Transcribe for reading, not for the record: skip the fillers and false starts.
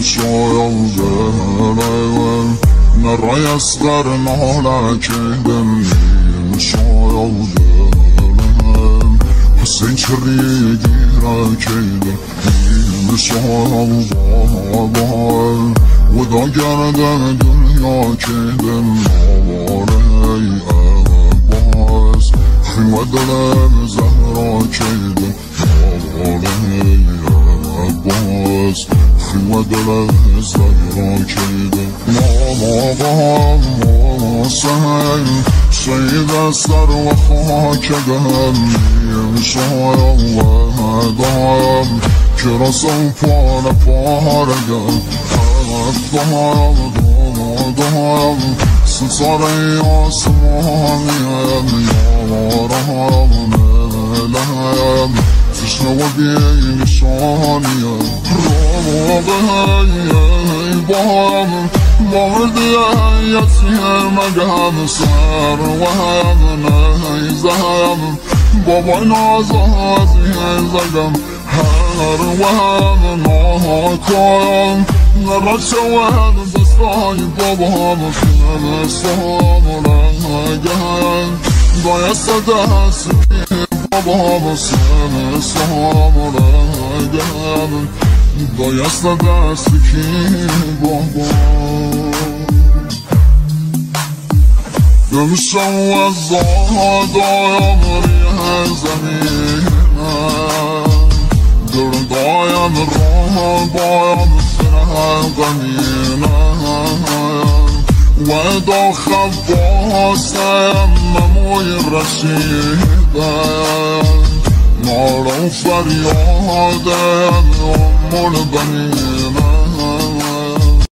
شاید نرای اسقر نالکیدم شاید حسین چری گیرکیدم شاید و دا گردن دنیا کیدم نواره باز خیمه دلم زهرا کیدم نواره باز خیمه دلم زهرا کیدم نواره حسین شید سر و خاکدم شاید که رسم پارگم دارم سنساره آسمانیم یارم نلم تشنه و بی نشانیم رابه بارم باردی یتیمگم سر و هم نیزم بابای نازازی زدم هر و هم ناکارم نرد شود دستای بابام کنم سامرگم بایست دست که بابام سم سامرگم بایست دست که بابام نمیشم و زادایم ریه زمینم دردایم راه بایم غمینم و دا خباسم مموی رسیدم نارو فریادم امول بنینم